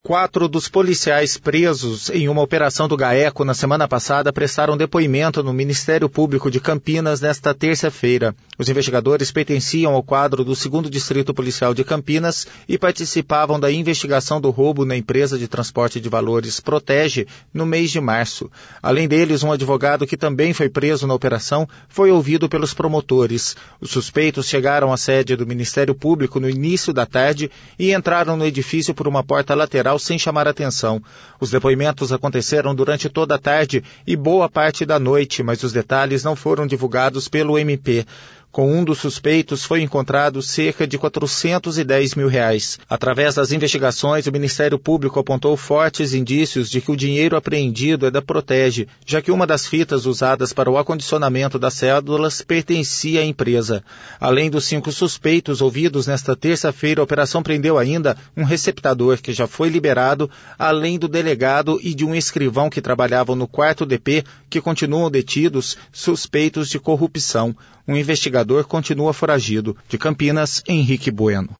4 dos policiais presos em uma operação do GAECO na semana passada prestaram depoimento no Ministério Público de Campinas nesta terça-feira. Os investigadores pertenciam ao quadro do 2º Distrito Policial de Campinas e participavam da investigação do roubo na empresa de transporte de valores Protege no mês de março. Além deles, um advogado que também foi preso na operação foi ouvido pelos promotores. Os suspeitos chegaram à sede do Ministério Público no início da tarde e entraram no edifício por uma porta lateral sem chamar atenção. Os depoimentos aconteceram durante toda a tarde e boa parte da noite, mas os detalhes não foram divulgados pelo MP. Com um dos suspeitos foi encontrado cerca de R$410 mil. Através das investigações, o Ministério Público apontou fortes indícios de que o dinheiro apreendido é da Protege, já que uma das fitas usadas para o acondicionamento das cédulas pertencia à empresa. Além dos 5 suspeitos ouvidos nesta terça-feira, a operação prendeu ainda um receptador que já foi liberado, além do delegado e de um escrivão que trabalhavam no 4º DP, que continuam detidos, suspeitos de corrupção. Um investigador continua foragido. De Campinas, Henrique Bueno.